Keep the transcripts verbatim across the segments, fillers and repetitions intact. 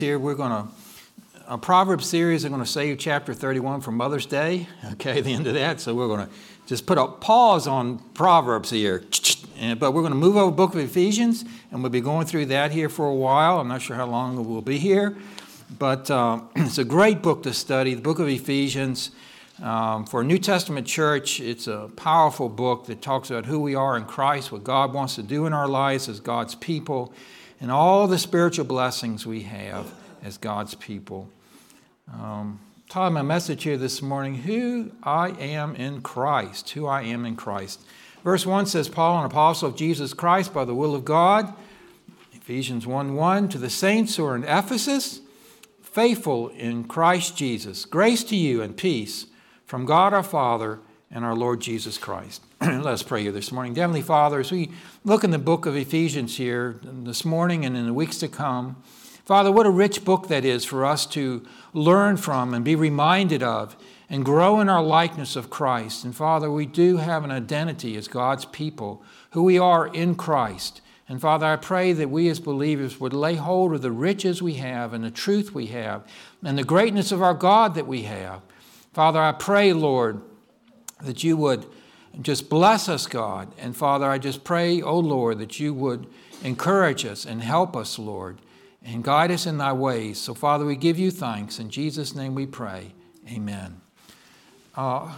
Here we're going to, a Proverbs series, I'm going to save chapter thirty-one for Mother's Day, okay, the end of that. So we're going to just put a pause on Proverbs here. But we're going to move over the book of Ephesians, and we'll be going through that here for a while. I'm not sure how long we'll be here, but uh, it's a great book to study, the book of Ephesians. Um, for a New Testament church, it's a powerful book that talks about who we are in Christ, what God wants to do in our lives as God's people, and all the spiritual blessings we have as God's people. Um, title my message here this morning, Who I Am in Christ. Who I am in Christ. Verse one says, Paul, an apostle of Jesus Christ by the will of God. Ephesians one one, to the saints who are in Ephesus, faithful in Christ Jesus. Grace to you and peace from God our Father and our Lord Jesus Christ. Let's pray here this morning. Heavenly Father, as we look in the book of Ephesians here this morning and in the weeks to come, Father, what a rich book that is for us to learn from and be reminded of and grow in our likeness of Christ. And Father, we do have an identity as God's people, who we are in Christ. And Father, I pray that we as believers would lay hold of the riches we have and the truth we have and the greatness of our God that we have. Father, I pray, Lord, that you would just bless us, God. And Father, I just pray, oh Lord, that you would encourage us and help us, Lord, and guide us in thy ways. So Father, we give you thanks. In Jesus' name we pray. Amen. Uh,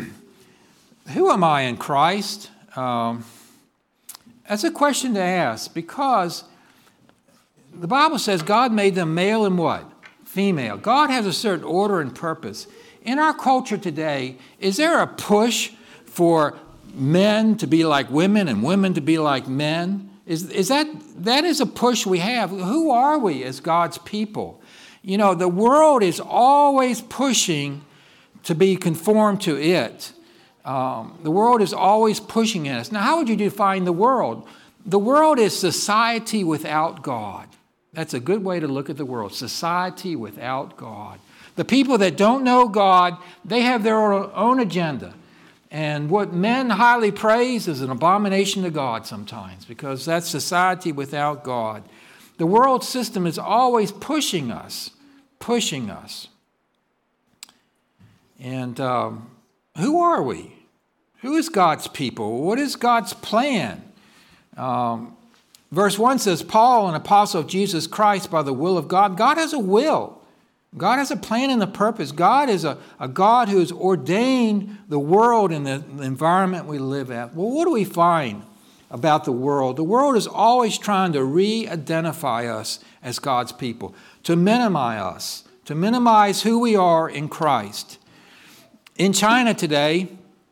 who am I in Christ? Um, that's a question to ask, because the Bible says God made them male and what? Female. God has a certain order and purpose. In our culture today, is there a push for men to be like women and women to be like men? Is, is that, that is a push we have. Who are we as God's people? You know, the world is always pushing to be conformed to it. Um, the world is always pushing at us. Now, how would you define the world? The world is society without God. That's a good way to look at the world. Society without God. The people that don't know God, they have their own agenda. And what men highly praise is an abomination to God sometimes, because that's society without God. The world system is always pushing us, pushing us. And um, who are we? Who is God's people? What is God's plan? Um, verse one says, Paul, an apostle of Jesus Christ by the will of God. God has a will. God has a plan and a purpose. God is a, a God who has ordained the world and the, the environment we live at. Well, what do we find about the world? The world is always trying to re-identify us as God's people, to minimize us, to minimize who we are in Christ. In China today,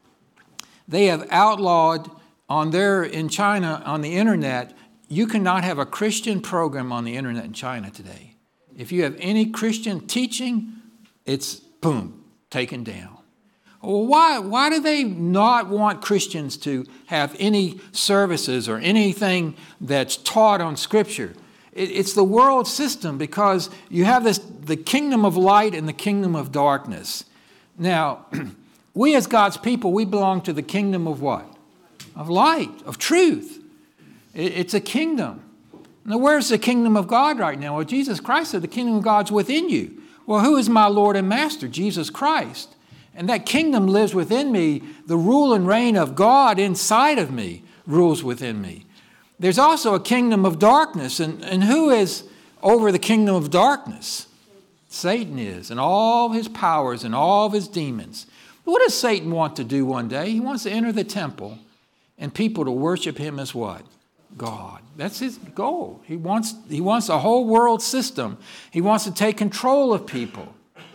they have outlawed on their, in China, on the internet, you cannot have a Christian program on the internet in China today. If you have any Christian teaching, it's, boom, taken down. Well, why, why do they not want Christians to have any services or anything that's taught on Scripture? It, it's the world system, because you have this the kingdom of light and the kingdom of darkness. Now, we as God's people, we belong to the kingdom of what? Of light, of truth. It, it's a kingdom. Now, where's the kingdom of God right now? Well, Jesus Christ said the kingdom of God's within you. Well, who is my Lord and Master? Jesus Christ. And that kingdom lives within me. The rule and reign of God inside of me rules within me. There's also a kingdom of darkness. And, and who is over the kingdom of darkness? Satan is, and all his powers and all of his demons. What does Satan want to do one day? He wants to enter the temple and people to worship him as what? God. That's his goal. He wants, he wants a whole world system. He wants to take control of people.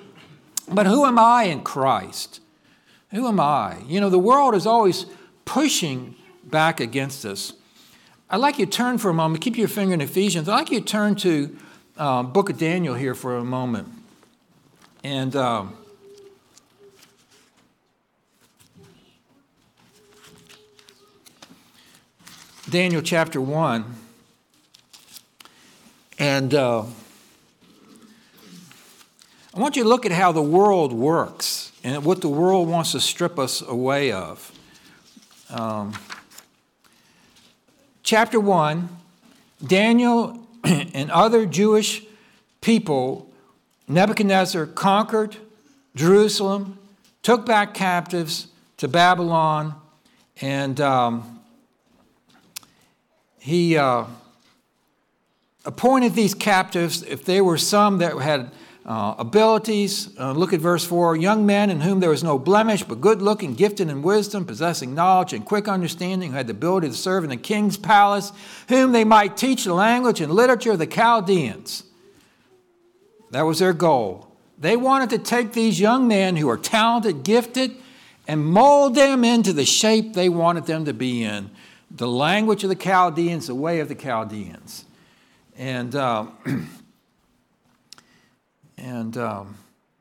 But who am I in Christ? Who am I? You know, the world is always pushing back against us. I'd like you to turn for a moment. Keep your finger in Ephesians. I'd like you to turn to the uh, book of Daniel here for a moment. And um, Daniel chapter one. And uh, I want you to look at how the world works and what the world wants to strip us away of. Um, chapter one, Daniel and other Jewish people, Nebuchadnezzar conquered Jerusalem, took back captives to Babylon, and um, he uh, appointed these captives, if there were some that had uh, abilities, uh, look at verse four, young men in whom there was no blemish, but good-looking, gifted in wisdom, possessing knowledge and quick understanding, who had the ability to serve in the king's palace, whom they might teach the language and literature of the Chaldeans. That was their goal. They wanted to take these young men who are talented, gifted, and mold them into the shape they wanted them to be in. The language of the Chaldeans, the way of the Chaldeans. And, um, and um,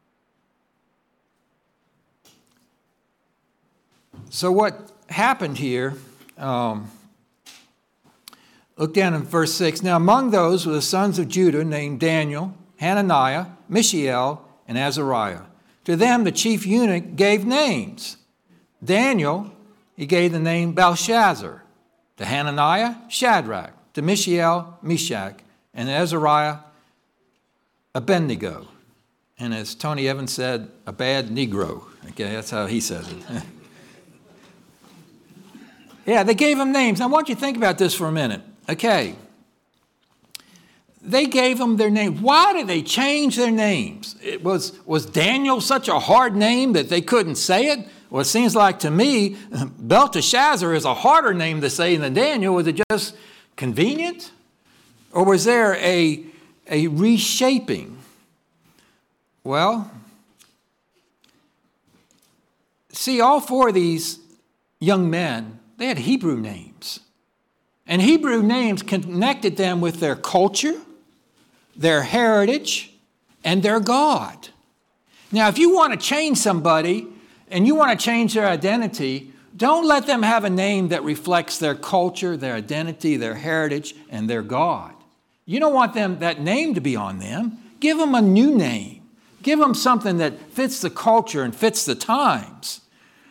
so what happened here, um, look down in verse six. Now among those were the sons of Judah named Daniel, Hananiah, Mishael, and Azariah. To them the chief eunuch gave names. Daniel, he gave the name Belshazzar. To Hananiah, Shadrach. To Mishael, Meshach. And Azariah, Abednego. And as Tony Evans said, a bad Negro. Okay, that's how he says it. Yeah, they gave them names. Now, I want you to think about this for a minute. Okay. They gave them their name. Why did they change their names? It was, was Daniel such a hard name that they couldn't say it? Well, it seems like to me, Belteshazzar is a harder name to say than Daniel. Was it just convenient? Or was there a, a reshaping? Well, see, all four of these young men, they had Hebrew names. And Hebrew names connected them with their culture, their heritage, and their God. Now, if you want to change somebody and you want to change their identity, don't let them have a name that reflects their culture, their identity, their heritage, and their God. You don't want them that name to be on them. Give them a new name. Give them something that fits the culture and fits the times.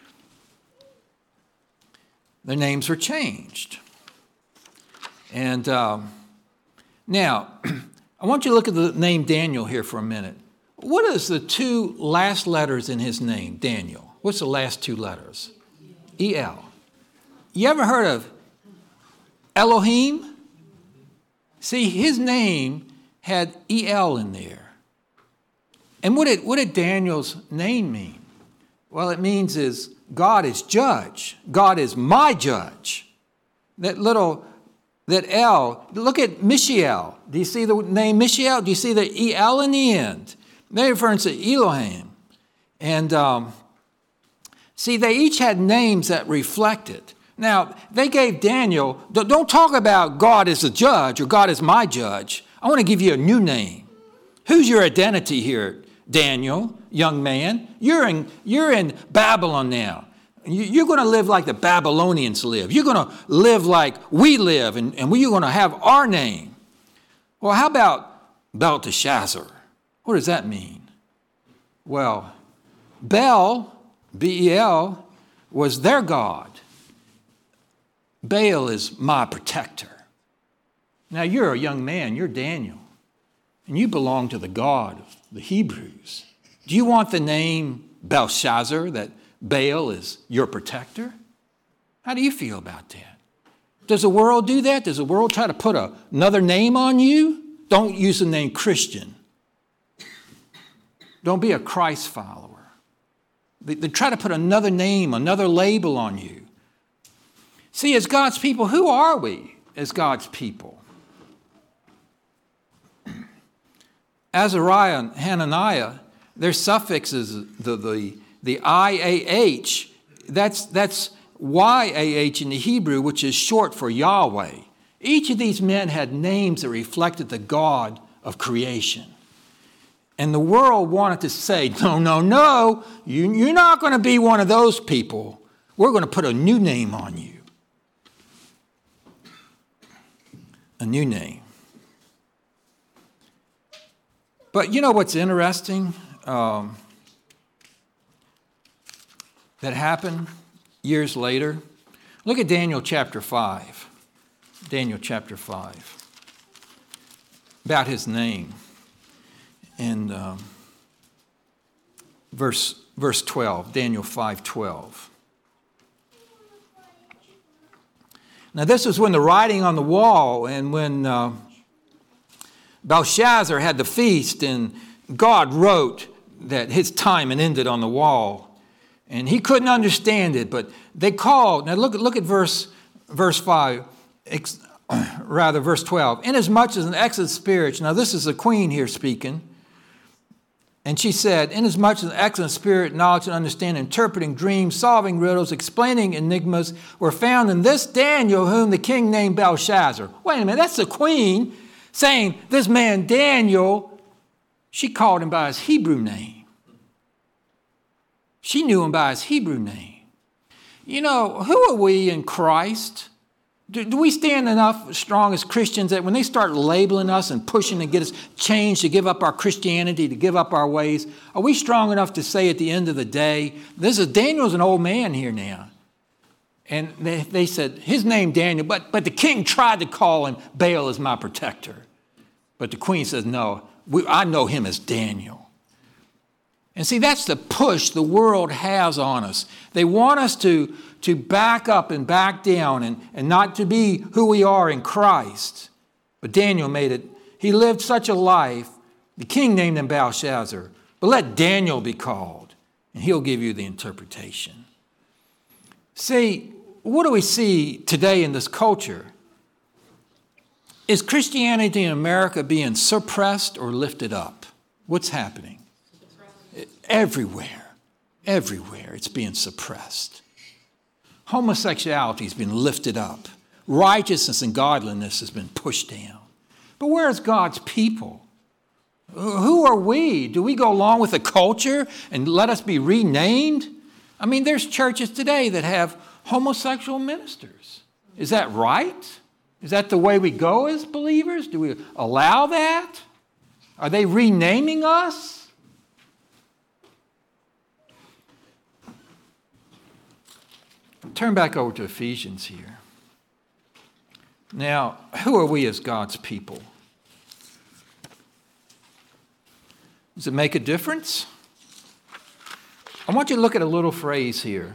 Their names were changed. And um, now, I want you to look at the name Daniel here for a minute. What is the two last letters in his name, Daniel? What's the last two letters? E L. You ever heard of Elohim? See, his name had E L in there. And what did, what did Daniel's name mean? Well, it means is God is judge. God is my judge. That little... That L, look at Mishael. Do you see the name Mishael? Do you see the E L in the end? They're referring to Elohim. And um, see, they each had names that reflected. Now, they gave Daniel, don't talk about God as a judge or God as my judge. I want to give you a new name. Who's your identity here, Daniel, young man? You're in, you're in Babylon now. You're going to live like the Babylonians live. You're going to live like we live, and, and we're going to have our name. Well, how about Belteshazzar? What does that mean? Well, Bel, B E L, was their god. Baal is my protector. Now, you're a young man. You're Daniel, and you belong to the God of the Hebrews. Do you want the name Belshazzar, that Baal is your protector? How do you feel about that? Does the world do that? Does the world try to put a, another name on you? Don't use the name Christian. Don't be a Christ follower. They, they try to put another name, another label on you. See, as God's people, who are we as God's people? Azariah and Hananiah, their suffixes, the, the The I A H, that's, that's Y A H in the Hebrew, which is short for Yahweh. Each of these men had names that reflected the God of creation. And the world wanted to say, no, no, no, you, you're not going to be one of those people. We're going to put a new name on you. A new name. But you know what's interesting? Um, that happened years later. Look at Daniel chapter five. Daniel chapter five. About his name. in um, verse, verse twelve, Daniel five twelve. Now this was when the writing on the wall and when uh, Belshazzar had the feast and God wrote that his time had ended on the wall. And he couldn't understand it, but they called. Now look, look at verse, verse five, ex, rather verse twelve. Inasmuch as an excellent spirit, now this is the queen here speaking, and she said, inasmuch as an excellent spirit, knowledge and understanding, interpreting dreams, solving riddles, explaining enigmas, were found in this Daniel, whom the king named Belshazzar. Wait a minute, that's the queen saying this man Daniel, she called him by his Hebrew name. She knew him by his Hebrew name. You know, who are we in Christ? Do, do we stand enough strong as Christians that when they start labeling us and pushing to get us changed, to give up our Christianity, to give up our ways, are we strong enough to say at the end of the day, this is Daniel's an old man here now. And they, they said, his name Daniel, but, but the king tried to call him Baal as my protector. But the queen says, no, we, I know him as Daniel. And see, that's the push the world has on us. They want us to, to back up and back down and, and not to be who we are in Christ. But Daniel made it. He lived such a life. The king named him Belshazzar. But let Daniel be called, and he'll give you the interpretation. See, what do we see today in this culture? Is Christianity in America being suppressed or lifted up? What's happening? Everywhere, everywhere, it's being suppressed. Homosexuality has been lifted up. Righteousness and godliness has been pushed down. But where's God's people? Who are we? Do we go along with the culture and let us be renamed? I mean, there's churches today that have homosexual ministers. Is that right? Is that the way we go as believers? Do we allow that? Are they renaming us? Turn back over to Ephesians here. Now, who are we as God's people? Does it make a difference? I want you to look at a little phrase here.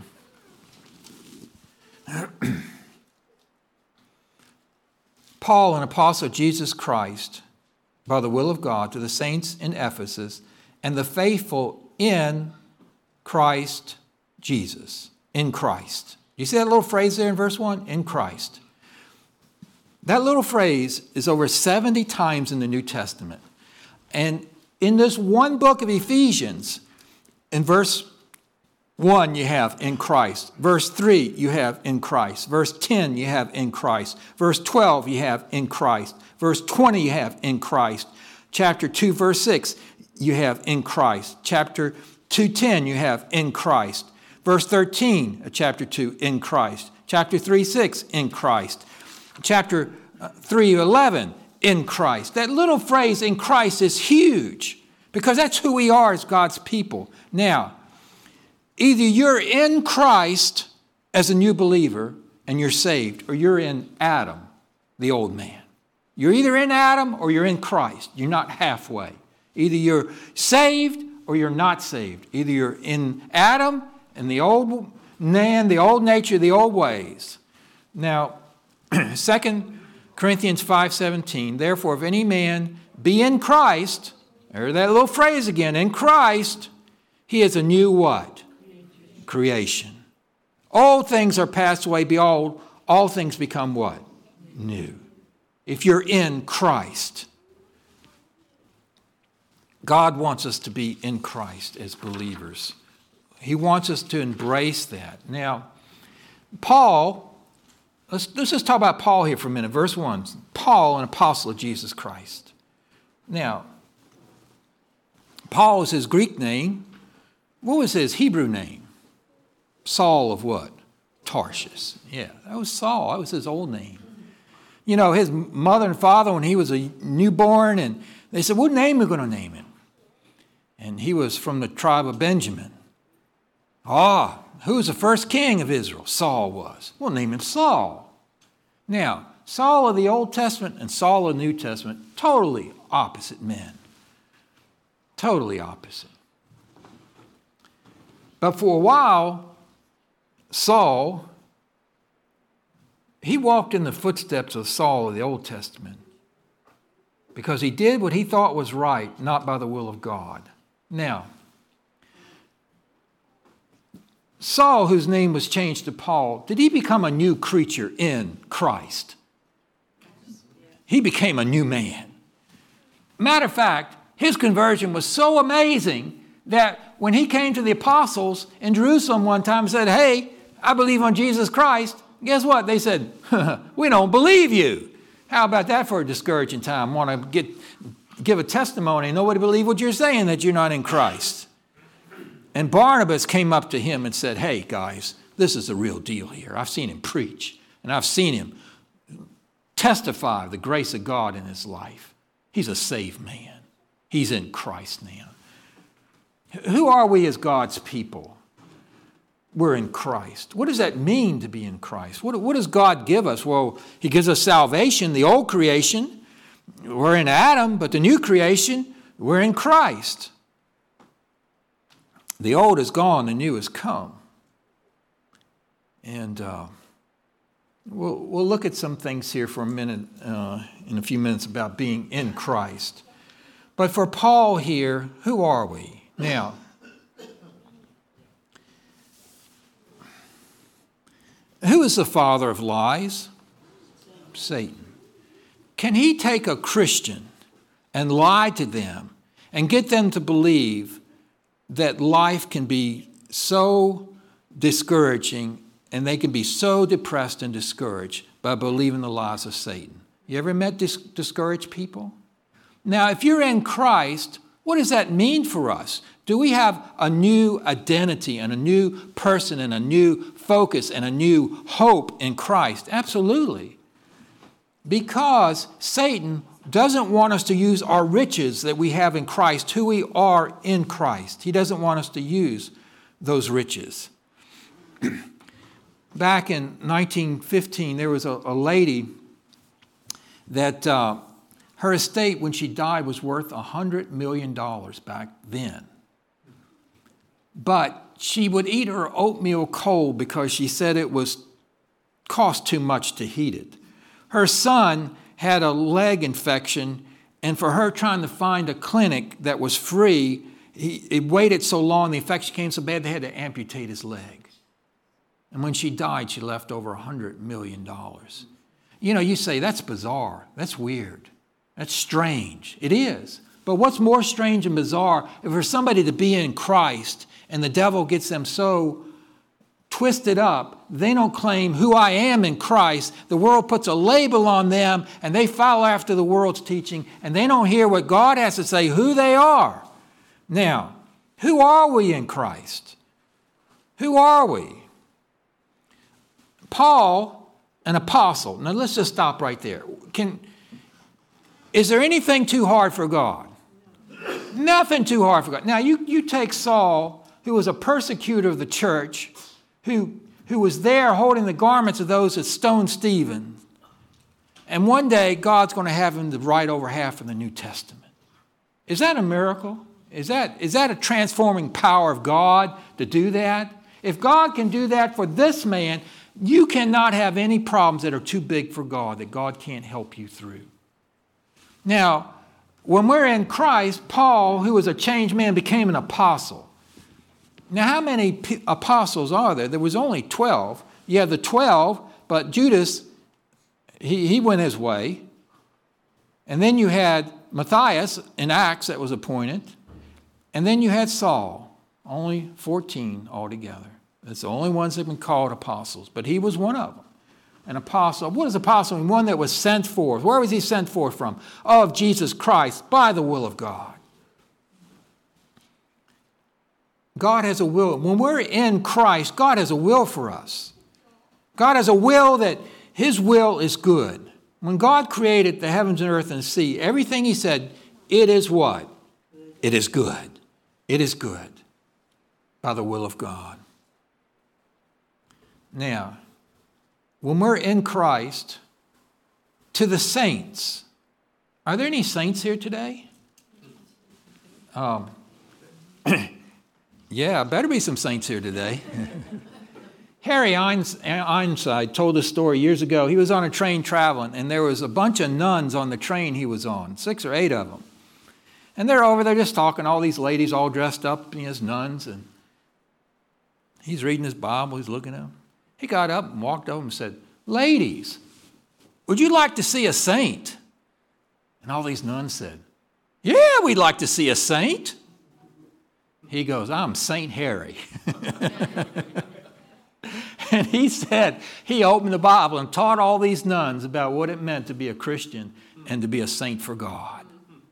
Paul, an apostle of Jesus Christ, by the will of God, to the saints in Ephesus, and the faithful in Christ Jesus. In Christ. You see that little phrase there in verse one? In Christ. That little phrase is over seventy times in the New Testament. And in this one book of Ephesians, in verse one, you have in Christ. Verse three, you have in Christ. Verse ten, you have in Christ. Verse twelve, you have in Christ. Verse twenty, you have in Christ. Chapter two, verse six, you have in Christ. Chapter two ten, you have in Christ. Verse thirteen of chapter two, in Christ. Chapter three six, in Christ. Chapter three eleven, in Christ. That little phrase, in Christ, is huge because that's who we are as God's people. Now, either you're in Christ as a new believer and you're saved, or you're in Adam, the old man. You're either in Adam or you're in Christ. You're not halfway. Either you're saved or you're not saved. Either you're in Adam and the old man, the old nature, the old ways. Now, Second Corinthians five seventeen, therefore, if any man be in Christ, there's that little phrase again, in Christ, he is a new what? Creation. All things are passed away, behold, all things become what? New. If you're in Christ. God wants us to be in Christ as believers. He wants us to embrace that. Now, Paul, let's, let's just talk about Paul here for a minute. Verse one, Paul, an apostle of Jesus Christ. Now, Paul is his Greek name. What was his Hebrew name? Saul of what? Tarshish. Yeah, that was Saul. That was his old name. You know, his mother and father, when he was a newborn, and they said, what name are we going to name him? And he was from the tribe of Benjamin. Ah, who was the first king of Israel? Saul was. We'll name him Saul. Now, Saul of the Old Testament and Saul of the New Testament, totally opposite men. Totally opposite. But for a while, Saul, he walked in the footsteps of Saul of the Old Testament because he did what he thought was right, not by the will of God. Now, Saul, whose name was changed to Paul, did he become a new creature in Christ? He became a new man. Matter of fact, his conversion was so amazing that when he came to the apostles in Jerusalem one time and said, hey, I believe on Jesus Christ, guess what? They said, we don't believe you. How about that for a discouraging time? Want to get give a testimony and nobody believe what you're saying, that you're not in Christ. And Barnabas came up to him and said, hey, guys, this is the real deal here. I've seen him preach, and I've seen him testify the grace of God in his life. He's a saved man. He's in Christ now. Who are we as God's people? We're in Christ. What does that mean to be in Christ? What, what does God give us? Well, he gives us salvation, the old creation. We're in Adam, but the new creation, we're in Christ. The old is gone, the new has come. And uh, we'll, we'll look at some things here for a minute, uh, in a few minutes, about being in Christ. But for Paul here, who are we? Now, who is the father of lies? Satan. Can he take a Christian and lie to them and get them to believe that life can be so discouraging and they can be so depressed and discouraged by believing the lies of Satan? You ever met dis- discouraged people? Now, if you're in Christ, what does that mean for us? Do we have a new identity and a new person and a new focus and a new hope in Christ? Absolutely. Because Satan doesn't want us to use our riches that we have in Christ, who we are in Christ. He doesn't want us to use those riches. Back in nineteen fifteen, there was a, a lady that uh, her estate when she died was worth one hundred million dollars back then. But she would eat her oatmeal cold because she said it was cost too much to heat it. Her son had a leg infection, and for her trying to find a clinic that was free, he, it waited so long, the infection came so bad they had to amputate his leg. And when she died, she left over one hundred million dollars. You know, you say, that's bizarre, that's weird, that's strange. It is. But what's more strange and bizarre, if for somebody to be in Christ and the devil gets them so twisted up, they don't claim who I am in Christ. The world puts a label on them and they follow after the world's teaching and they don't hear what God has to say, who they are. Now, who are we in Christ? Who are we? Paul, an apostle. Now let's just stop right there. Can, is there anything too hard for God? Nothing too hard for God. Now you, you take Saul, who was a persecutor of the church, who, who was there holding the garments of those that stoned Stephen. And one day, God's going to have him to write over half of the New Testament. Is that a miracle? Is that, is that a transforming power of God to do that? If God can do that for this man, you cannot have any problems that are too big for God, that God can't help you through. Now, when we're in Christ, Paul, who was a changed man, became an apostle. Now, how many p- apostles are there? There was only twelve. You have the twelve, but Judas, he, he went his way. And then you had Matthias in Acts that was appointed. And then you had Saul, only fourteen altogether. That's the only ones that have been called apostles. But he was one of them. An apostle. What is apostle mean? One that was sent forth. Where was he sent forth from? Of Jesus Christ, by the will of God. God has a will. When we're in Christ, God has a will for us. God has a will that his will is good. When God created the heavens and earth and the sea, everything he said, it is what? It is good. It is good by the will of God. Now, when we're in Christ, to the saints, are there any saints here today? Um, yeah, better be some saints here today. Harry Ironside told a story years ago. He was on a train traveling, and there was a bunch of nuns on the train he was on, six or eight of them. And they're over there just talking, all these ladies all dressed up as nuns, and he's reading his Bible, he's looking at them. He got up and walked over and said, "Ladies, would you like to see a saint?" And all these nuns said, "Yeah, we'd like to see a saint." He goes, "I'm Saint Harry." And he said, he opened the Bible and taught all these nuns about what it meant to be a Christian and to be a saint for God.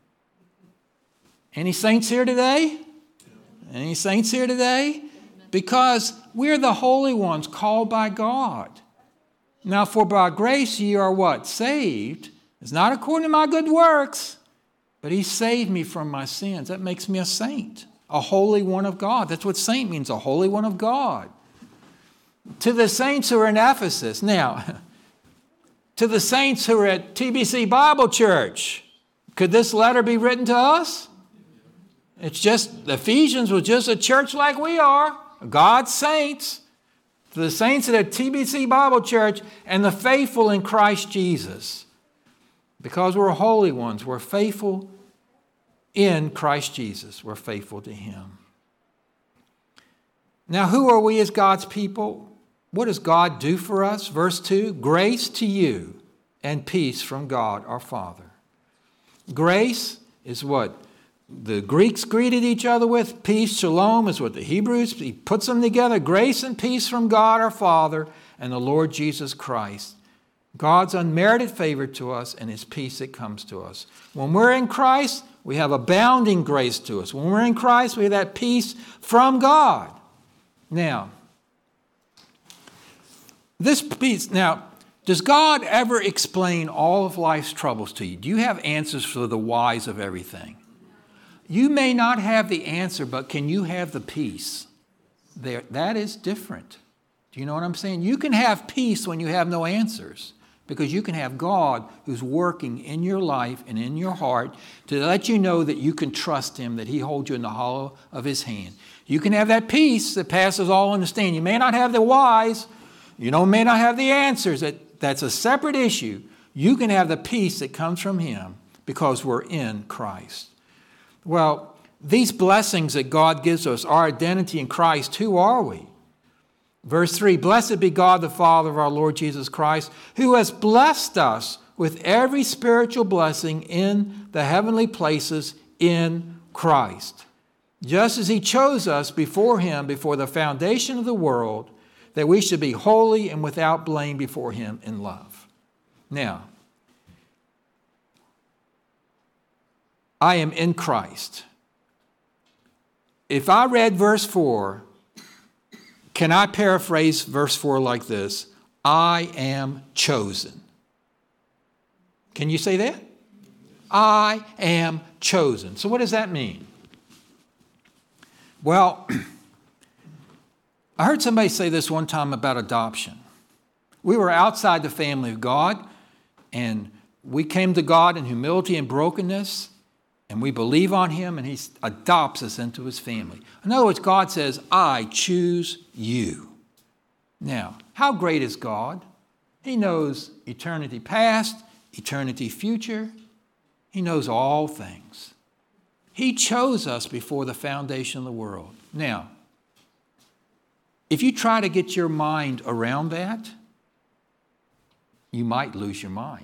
Any saints here today? Any saints here today? Because we're the holy ones called by God. Now, for by grace ye are what? Saved. It's not according to my good works, but he saved me from my sins. That makes me a saint, a holy one of God. That's what saint means, a holy one of God. To the saints who are in Ephesus. Now, to the saints who are at T B C Bible Church, could this letter be written to us? It's just, Ephesians was just a church like we are, God's saints. To the saints at T B C Bible Church and the faithful in Christ Jesus. Because we're holy ones, we're faithful in Christ Jesus. We're faithful to him. Now, who are we as God's people? What does God do for us? Verse two, grace to you and peace from God our Father. Grace is what the Greeks greeted each other with. Peace, shalom, is what the Hebrews, he puts them together. Grace and peace from God our Father and the Lord Jesus Christ. God's unmerited favor to us and his peace that comes to us. When we're in Christ, we have abounding grace to us. When we're in Christ, we have that peace from God. Now, this peace, now, does God ever explain all of life's troubles to you? Do you have answers for the whys of everything? You may not have the answer, but can you have the peace? There, that is different. Do you know what I'm saying? You can have peace when you have no answers, because you can have God who's working in your life and in your heart to let you know that you can trust him, that he holds you in the hollow of his hand. You can have that peace that passes all understanding. You may not have the whys, you know, may not have the answers. That, that's a separate issue. You can have the peace that comes from him because we're in Christ. Well, these blessings that God gives us, our identity in Christ, who are we? Verse three, blessed be God the Father of our Lord Jesus Christ, who has blessed us with every spiritual blessing in the heavenly places in Christ, just as he chose us before him, before the foundation of the world, that we should be holy and without blame before him in love. Now, I am in Christ. If I read verse four, can I paraphrase verse four like this? I am chosen. Can you say that? I am chosen. So what does that mean? Well, I heard somebody say this one time about adoption. We were outside the family of God, and we came to God in humility and brokenness, and we believe on him, and he adopts us into his family. In other words, God says, I choose you. Now, how great is God? He knows eternity past, eternity future. He knows all things. He chose us before the foundation of the world. Now, if you try to get your mind around that, you might lose your mind.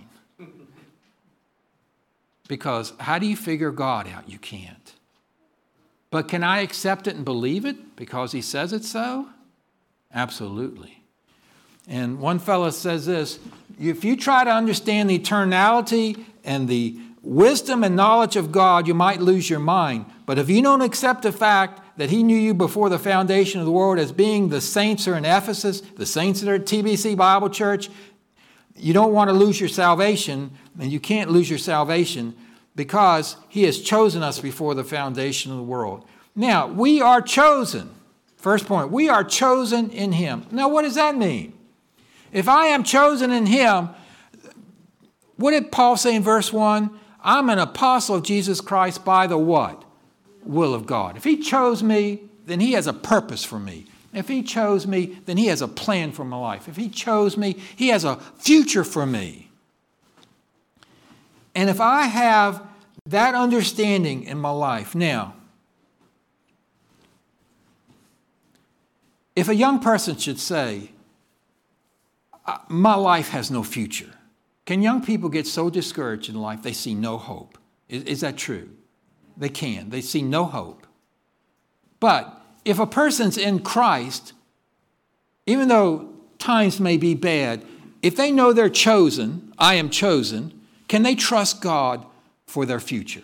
Because how do you figure God out? You can't. But can I accept it and believe it because he says it so? Absolutely. And one fellow says this, if you try to understand the eternality and the wisdom and knowledge of God, you might lose your mind. But if you don't accept the fact that he knew you before the foundation of the world as being the saints who are in Ephesus, the saints that are at T B C Bible Church, you don't want to lose your salvation, and you can't lose your salvation because he has chosen us before the foundation of the world. Now, we are chosen. First point, we are chosen in him. Now, what does that mean? If I am chosen in him, what did Paul say in verse one? I'm an apostle of Jesus Christ by the what? will of God. If he chose me, then he has a purpose for me. If he chose me, then he has a plan for my life. If he chose me, he has a future for me. And if I have that understanding in my life, now, if a young person should say, my life has no future, can young people get so discouraged in life they see no hope? Is, is that true? They can. They see no hope. But if a person's in Christ, even though times may be bad, if they know they're chosen, I am chosen, can they trust God for their future?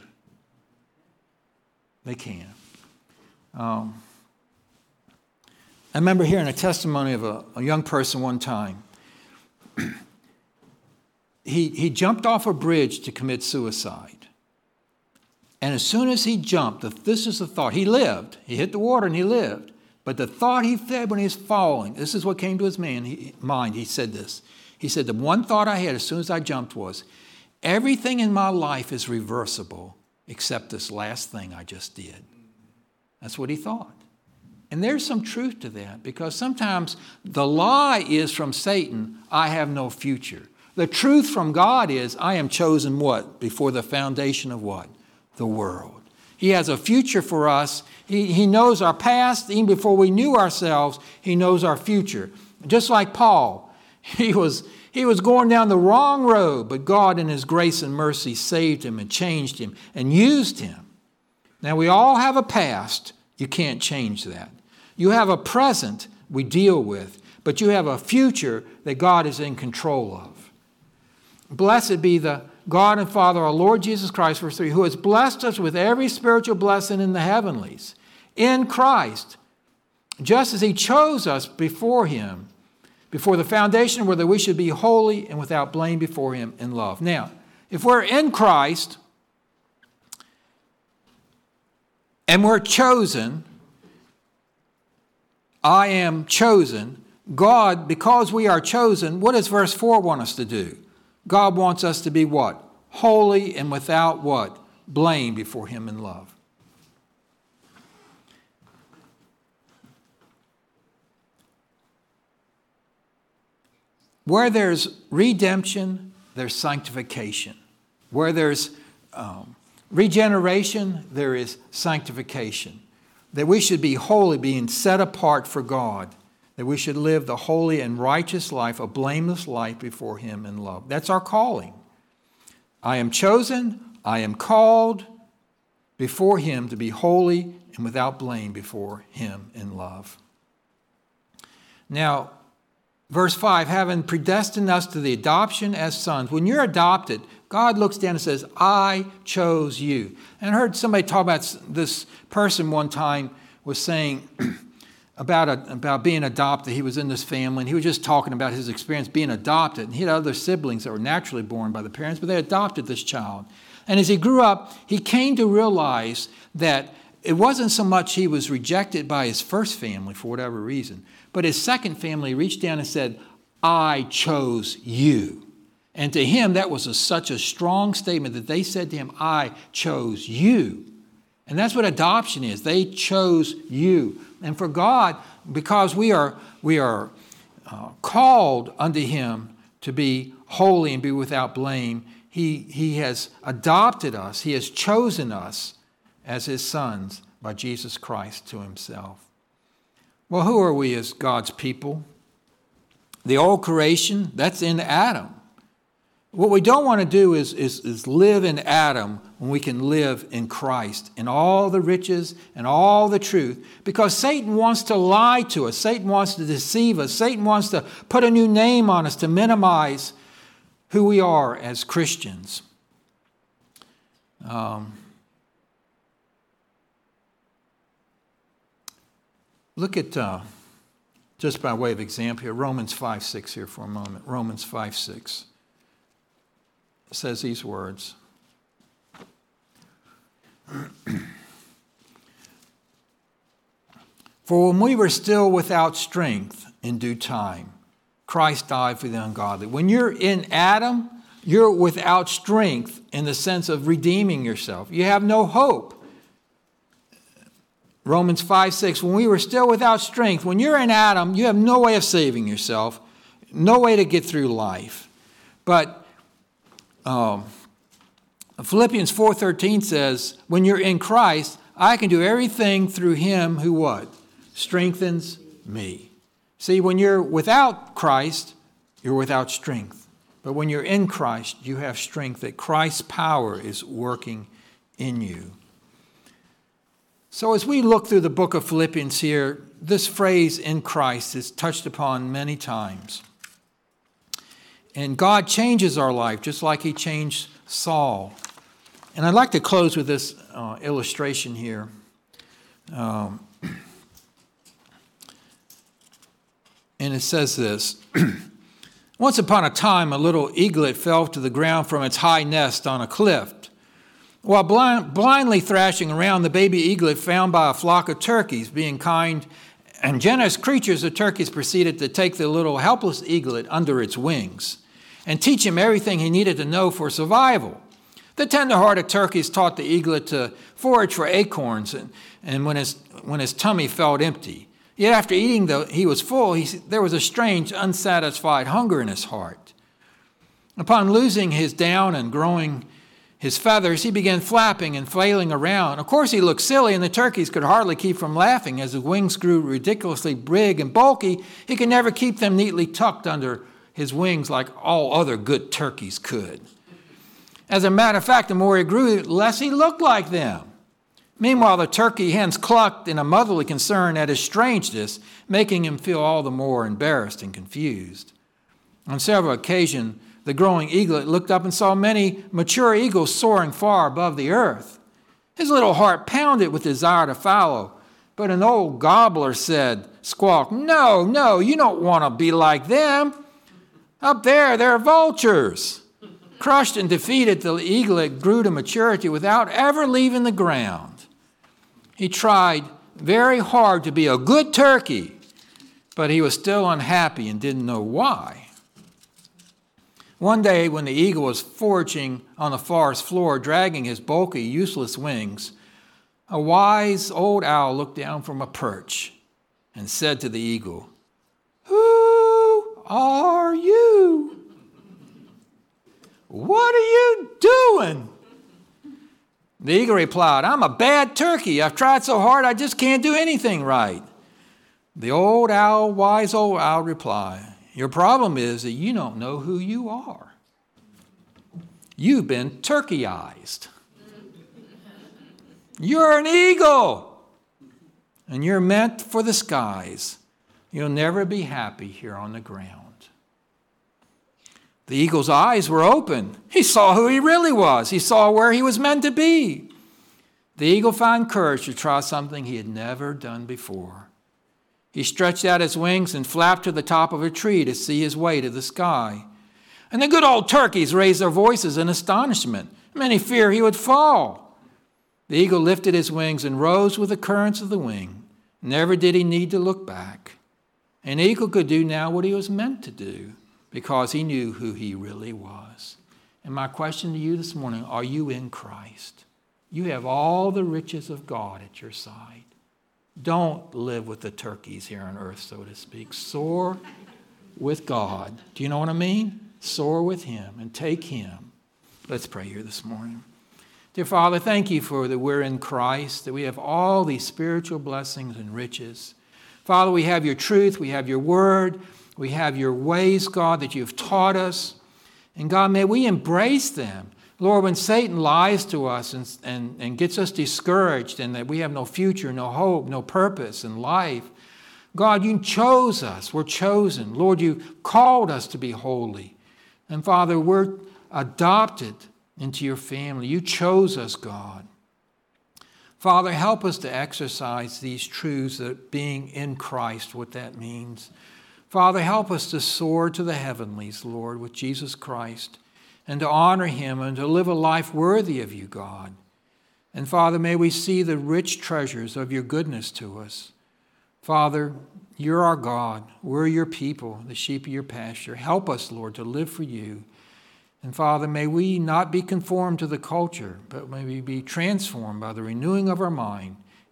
They can. Um, I remember hearing a testimony of a, a young person one time. he, he jumped off a bridge to commit suicide. And as soon as he jumped, this is the thought. He lived. He hit the water and he lived. But the thought he had when he was falling, this is what came to his man, he, mind. He said this. He said, the one thought I had as soon as I jumped was, everything in my life is reversible except this last thing I just did. That's what he thought. And there's some truth to that, because sometimes the lie is from Satan, I have no future. The truth from God is, I am chosen what? Before the foundation of what? The world. He has a future for us. He, he knows our past. Even before we knew ourselves, he knows our future. Just like Paul, he was, he was going down the wrong road, but God in his grace and mercy saved him and changed him and used him. Now, we all have a past. You can't change that. You have a present we deal with, but you have a future that God is in control of. Blessed be the God and Father, our Lord Jesus Christ, verse three, who has blessed us with every spiritual blessing in the heavenlies, in Christ, just as he chose us before him, before the foundation, whether we should be holy and without blame before him in love. Now, if we're in Christ and we're chosen, I am chosen, God, because we are chosen, what does verse four want us to do? God wants us to be what? Holy and without what? Blame before him in love. Where there's redemption, there's sanctification. Where there's um, regeneration, there is sanctification. That we should be holy, being set apart for God. That we should live the holy and righteous life, a blameless life before him in love. That's our calling. I am chosen, I am called before him to be holy and without blame before him in love. Now, verse five, having predestined us to the adoption as sons. When you're adopted, God looks down and says, I chose you. And I heard somebody talk about this person one time was saying about, a, about being adopted. He was in this family, and he was just talking about his experience being adopted. And he had other siblings that were naturally born by the parents, but they adopted this child. And as he grew up, he came to realize that it wasn't so much he was rejected by his first family for whatever reason, but his second family reached down and said, I chose you. And to him, that was a, such a strong statement that they said to him, I chose you. And that's what adoption is. They chose you. And for God, because we are, we are uh, called unto him to be holy and be without blame, he, he has adopted us. He has chosen us as his sons by Jesus Christ to himself. Well, who are we as God's people? The old creation, that's in Adam. What we don't want to do is, is, is live in Adam when we can live in Christ, in all the riches and all the truth, because Satan wants to lie to us. Satan wants to deceive us. Satan wants to put a new name on us to minimize who we are as Christians. Um, look at, uh, just by way of example here, Romans five six here for a moment. Romans five six. Says these words. For when we were still without strength in due time, Christ died for the ungodly. When you're in Adam, you're without strength in the sense of redeeming yourself. You have no hope. Romans five six, when we were still without strength, when you're in Adam, you have no way of saving yourself, no way to get through life. But um, Philippians four thirteen says, when you're in Christ, I can do everything through him who what? Strengthens me. See, when you're without Christ, you're without strength. But when you're in Christ, you have strength, that Christ's power is working in you. So as we look through the book of Philippians here, this phrase in Christ is touched upon many times. And God changes our life just like he changed Saul. And I'd like to close with this uh, illustration here. Um, and it says this. Once upon a time, a little eaglet fell to the ground from its high nest on a cliff. While blind, blindly thrashing around, the baby eaglet found by a flock of turkeys, being kind and generous creatures, the turkeys proceeded to take the little helpless eaglet under its wings and teach him everything he needed to know for survival. The tender-hearted turkeys taught the eaglet to forage for acorns, and, and when, his, when his tummy felt empty. Yet after eating, though he was full, he, there was a strange, unsatisfied hunger in his heart. Upon losing his down and growing his feathers, he began flapping and flailing around. Of course, he looked silly, and the turkeys could hardly keep from laughing. As his wings grew ridiculously big and bulky, he could never keep them neatly tucked under his wings like all other good turkeys could. As a matter of fact, the more he grew, the less he looked like them. Meanwhile, the turkey hens clucked in a motherly concern at his strangeness, making him feel all the more embarrassed and confused. On several occasions, the growing eaglet looked up and saw many mature eagles soaring far above the earth. His little heart pounded with desire to follow, but an old gobbler said, squawked, "No, no, you don't want to be like them. Up there, they're vultures." Crushed and defeated, the eaglet grew to maturity without ever leaving the ground. He tried very hard to be a good turkey, but he was still unhappy and didn't know why. One day, when the eagle was foraging on the forest floor, dragging his bulky, useless wings, a wise old owl looked down from a perch and said to the eagle, "Who are you? What are you doing?" The eagle replied, "I'm a bad turkey. I've tried so hard I just can't do anything right." The old owl, wise old owl replied, "Your problem is that you don't know who you are. You've been turkeyized. You're an eagle, and you're meant for the skies. You'll never be happy here on the ground." The eagle's eyes were open. He saw who he really was. He saw where he was meant to be. The eagle found courage to try something he had never done before. He stretched out his wings and flapped to the top of a tree to see his way to the sky. And the good old turkeys raised their voices in astonishment. Many feared he would fall. The eagle lifted his wings and rose with the currents of the wind. Never did he need to look back. An eagle could do now what he was meant to do, because he knew who he really was. And my question to you this morning, are you in Christ? You have all the riches of God at your side. Don't live with the turkeys here on earth, so to speak. Soar with God. Do you know what I mean? Soar with him and take him. Let's pray here this morning. Dear Father, thank you for that we're in Christ, that we have all these spiritual blessings and riches. Father, we have your truth, we have your word, we have your ways, God, that you've taught us. And God, may we embrace them. Lord, when Satan lies to us and, and, and gets us discouraged and that we have no future, no hope, no purpose in life, God, you chose us. We're chosen. Lord, you called us to be holy. And Father, we're adopted into your family. You chose us, God. Father, help us to exercise these truths, that being in Christ, what that means. Father, help us to soar to the heavenlies, Lord, with Jesus Christ, and to honor him and to live a life worthy of you, God. And Father, may we see the rich treasures of your goodness to us. Father, you're our God. We're your people, the sheep of your pasture. Help us, Lord, to live for you. And Father, may we not be conformed to the culture, but may we be transformed by the renewing of our mind.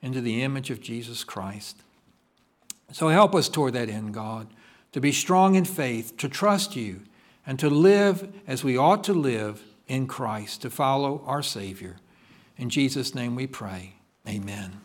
into the image of Jesus Christ. So help us toward that end, God, to be strong in faith, to trust you, and to live as we ought to live in Christ, to follow our Savior. In Jesus' name we pray. Amen.